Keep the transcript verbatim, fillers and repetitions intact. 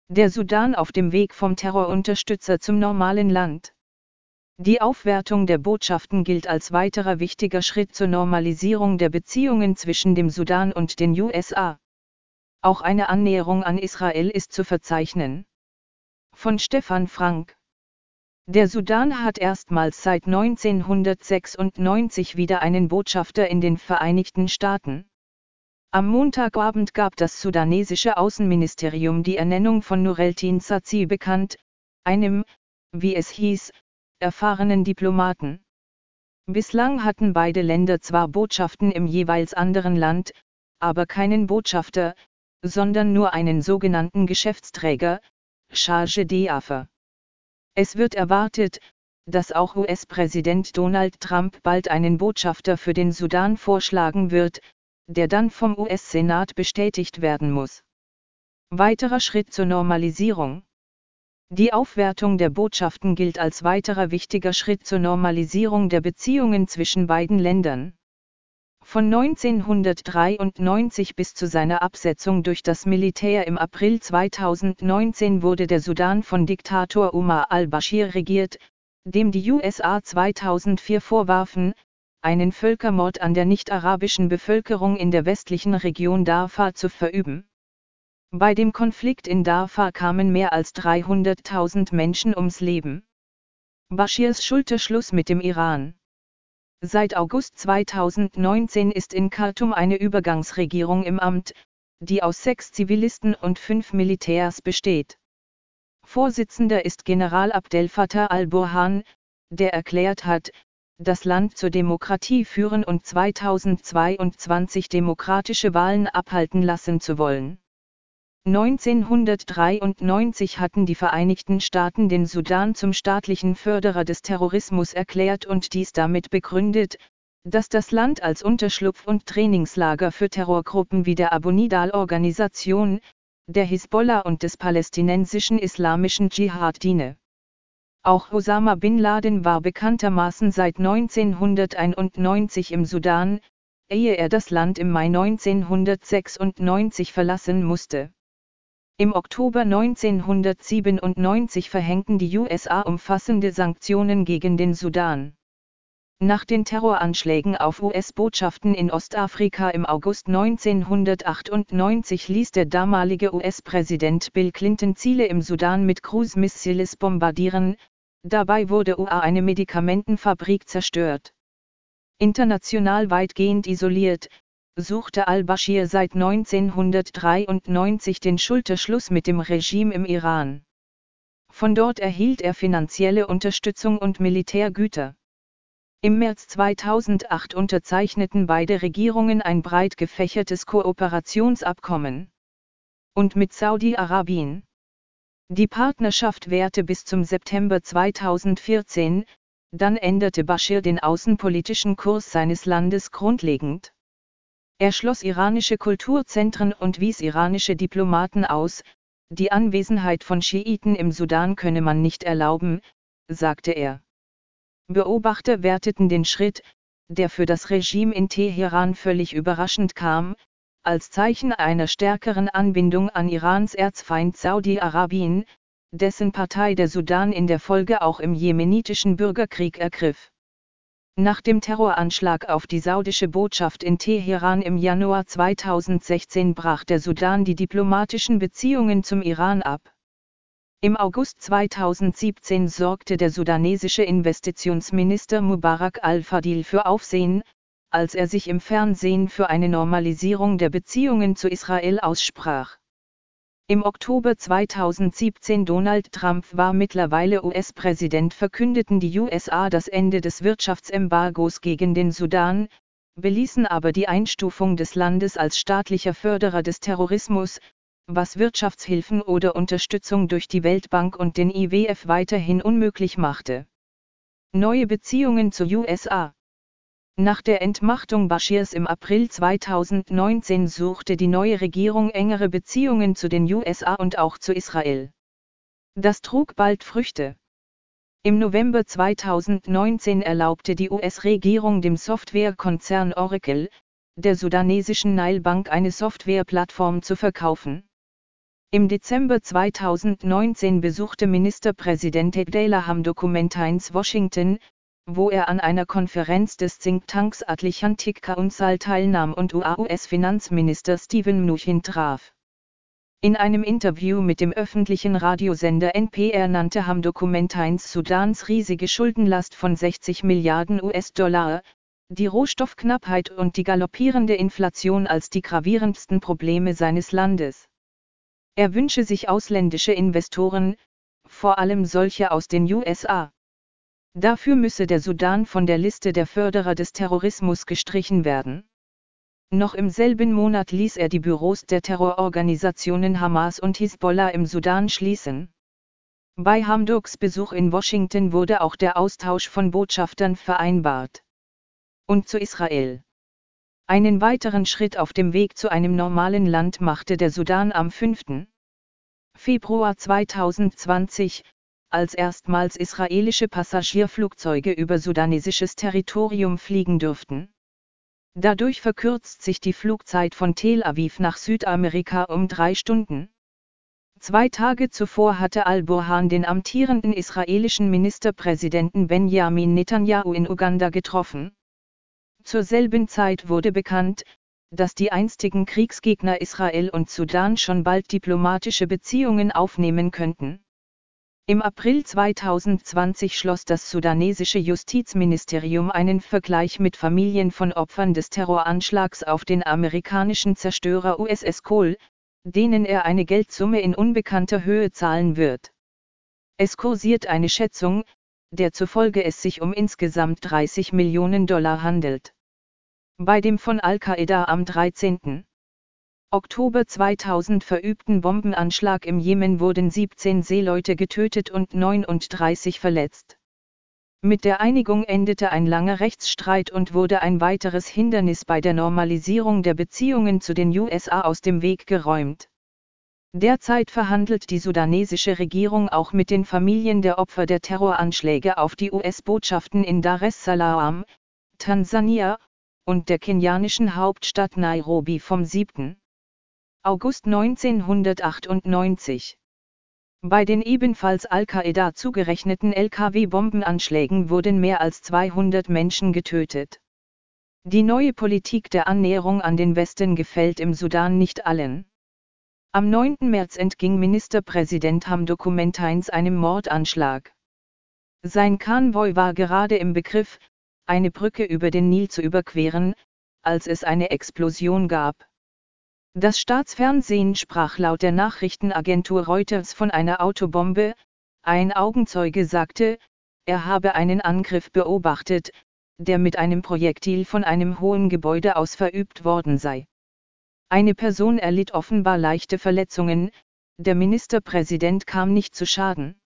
Der Sudan auf dem Weg vom Terrorunterstützer zum normalen Land. Die Aufwertung der Botschaften gilt als weiterer wichtiger Schritt zur Normalisierung der Beziehungen zwischen dem Sudan und den U S A. Auch eine Annäherung an Israel ist zu verzeichnen. Von Stefan Frank. Der Sudan hat erstmals seit neunzehnhundertsechsundneunzig wieder einen Botschafter in den Vereinigten Staaten. Am Montagabend gab das sudanesische Außenministerium die Ernennung von Nur el-Din Sazi bekannt, einem, wie es hieß, erfahrenen Diplomaten. Bislang hatten beide Länder zwar Botschaften im jeweils anderen Land, aber keinen Botschafter, sondern nur einen sogenannten Geschäftsträger, Charge d'Affaires. Es wird erwartet, dass auch U S-Präsident Donald Trump bald einen Botschafter für den Sudan vorschlagen wird, der dann vom U S-Senat bestätigt werden muss. Weiterer Schritt zur Normalisierung. Die Aufwertung der Botschaften gilt als weiterer wichtiger Schritt zur Normalisierung der Beziehungen zwischen beiden Ländern. Von neunzehnhundertdreiundneunzig bis zu seiner Absetzung durch das Militär im April zweitausendneunzehn wurde der Sudan von Diktator Omar al-Bashir regiert, dem die U S A zweitausendvier vorwarfen, einen Völkermord an der nicht-arabischen Bevölkerung in der westlichen Region Darfur zu verüben. Bei dem Konflikt in Darfur kamen mehr als dreihunderttausend Menschen ums Leben. Bashirs Schulterschluss mit dem Iran. Seit August zweitausendneunzehn ist in Khartum eine Übergangsregierung im Amt, die aus sechs Zivilisten und fünf Militärs besteht. Vorsitzender ist General Abdel Fattah al-Burhan, der erklärt hat, das Land zur Demokratie führen und zweitausendzweiundzwanzig demokratische Wahlen abhalten lassen zu wollen. neunzehnhundertdreiundneunzig hatten die Vereinigten Staaten den Sudan zum staatlichen Förderer des Terrorismus erklärt und dies damit begründet, dass das Land als Unterschlupf und Trainingslager für Terrorgruppen wie der Abu Nidal-Organisation, der Hisbollah und des palästinensischen Islamischen Dschihad diene. Auch Osama bin Laden war bekanntermaßen seit neunzehnhunderteinundneunzig im Sudan, ehe er das Land im Mai neunzehnhundertsechsundneunzig verlassen musste. Im Oktober neunzehnhundertsiebenundneunzig verhängten die U S A umfassende Sanktionen gegen den Sudan. Nach den Terroranschlägen auf U S-Botschaften in Ostafrika im August neunzehnhundertachtundneunzig ließ der damalige U S-Präsident Bill Clinton Ziele im Sudan mit Cruise-Missiles bombardieren, dabei wurde U A eine Medikamentenfabrik zerstört. International weitgehend isoliert, suchte al-Bashir seit neunzehnhundertdreiundneunzig den Schulterschluss mit dem Regime im Iran. Von dort erhielt er finanzielle Unterstützung und Militärgüter. Im März zweitausendacht unterzeichneten beide Regierungen ein breit gefächertes Kooperationsabkommen. Und mit Saudi-Arabien. Die Partnerschaft währte bis zum September zweitausendvierzehn, dann änderte Bashir den außenpolitischen Kurs seines Landes grundlegend. Er schloss iranische Kulturzentren und wies iranische Diplomaten aus, die Anwesenheit von Schiiten im Sudan könne man nicht erlauben, sagte er. Beobachter werteten den Schritt, der für das Regime in Teheran völlig überraschend kam, als Zeichen einer stärkeren Anbindung an Irans Erzfeind Saudi-Arabien, dessen Partei der Sudan in der Folge auch im jemenitischen Bürgerkrieg ergriff. Nach dem Terroranschlag auf die saudische Botschaft in Teheran im Januar zweitausendsechzehn brach der Sudan die diplomatischen Beziehungen zum Iran ab. Im August zweitausendsiebzehn sorgte der sudanesische Investitionsminister Mubarak al-Fadil für Aufsehen, als er sich im Fernsehen für eine Normalisierung der Beziehungen zu Israel aussprach. Im Oktober zweitausendsiebzehn Donald Trump war mittlerweile U S-Präsident, verkündeten die U S A das Ende des Wirtschaftsembargos gegen den Sudan, beließen aber die Einstufung des Landes als staatlicher Förderer des Terrorismus, was Wirtschaftshilfen oder Unterstützung durch die Weltbank und den I W F weiterhin unmöglich machte. Neue Beziehungen zu U S A. Nach der Entmachtung Bashirs im April zweitausendneunzehn suchte die neue Regierung engere Beziehungen zu den U S A und auch zu Israel. Das trug bald Früchte. Im November zweitausendneunzehn erlaubte die U S-Regierung dem Softwarekonzern Oracle, der sudanesischen Nile Bank eine Softwareplattform zu verkaufen. Im Dezember zweitausendneunzehn besuchte Ministerpräsident Abdallah Hamdok Washington, wo er an einer Konferenz des Thinktanks Atlantic Council teilnahm und U S-Finanzminister Steven Mnuchin traf. In einem Interview mit dem öffentlichen Radiosender N P R nannte Hamdok Sudans riesige Schuldenlast von sechzig Milliarden U S-Dollar, die Rohstoffknappheit und die galoppierende Inflation als die gravierendsten Probleme seines Landes. Er wünsche sich ausländische Investoren, vor allem solche aus den U S A. Dafür müsse der Sudan von der Liste der Förderer des Terrorismus gestrichen werden. Noch im selben Monat ließ er die Büros der Terrororganisationen Hamas und Hisbollah im Sudan schließen. Bei Hamdoks Besuch in Washington wurde auch der Austausch von Botschaftern vereinbart. Und zu Israel. Einen weiteren Schritt auf dem Weg zu einem normalen Land machte der Sudan am fünften Februar zweitausendzwanzig, als erstmals israelische Passagierflugzeuge über sudanesisches Territorium fliegen durften. Dadurch verkürzt sich die Flugzeit von Tel Aviv nach Südamerika um drei Stunden. Zwei Tage zuvor hatte al-Burhan den amtierenden israelischen Ministerpräsidenten Benjamin Netanyahu in Uganda getroffen. Zur selben Zeit wurde bekannt, dass die einstigen Kriegsgegner Israel und Sudan schon bald diplomatische Beziehungen aufnehmen könnten. Im April zweitausendzwanzig schloss das sudanesische Justizministerium einen Vergleich mit Familien von Opfern des Terroranschlags auf den amerikanischen Zerstörer U S S Cole, denen er eine Geldsumme in unbekannter Höhe zahlen wird. Es kursiert eine Schätzung, der zufolge es sich um insgesamt dreißig Millionen Dollar handelt. Bei dem von Al-Qaida am dreizehnten Oktober zweitausend verübten Bombenanschlag im Jemen wurden siebzehn Seeleute getötet und neununddreißig verletzt. Mit der Einigung endete ein langer Rechtsstreit und wurde ein weiteres Hindernis bei der Normalisierung der Beziehungen zu den U S A aus dem Weg geräumt. Derzeit verhandelt die sudanesische Regierung auch mit den Familien der Opfer der Terroranschläge auf die U S-Botschaften in Dar es Salaam, Tansania, und der kenianischen Hauptstadt Nairobi vom siebten August neunzehnhundertachtundneunzig. Bei den ebenfalls Al-Qaida zugerechneten L K W-Bombenanschlägen wurden mehr als zweihundert Menschen getötet. Die neue Politik der Annäherung an den Westen gefällt im Sudan nicht allen. Am neunten März entging Ministerpräsident Hamdok einem Mordanschlag. Sein Konvoi war gerade im Begriff, eine Brücke über den Nil zu überqueren, als es eine Explosion gab. Das Staatsfernsehen sprach laut der Nachrichtenagentur Reuters von einer Autobombe, ein Augenzeuge sagte, er habe einen Angriff beobachtet, der mit einem Projektil von einem hohen Gebäude aus verübt worden sei. Eine Person erlitt offenbar leichte Verletzungen, der Ministerpräsident kam nicht zu Schaden.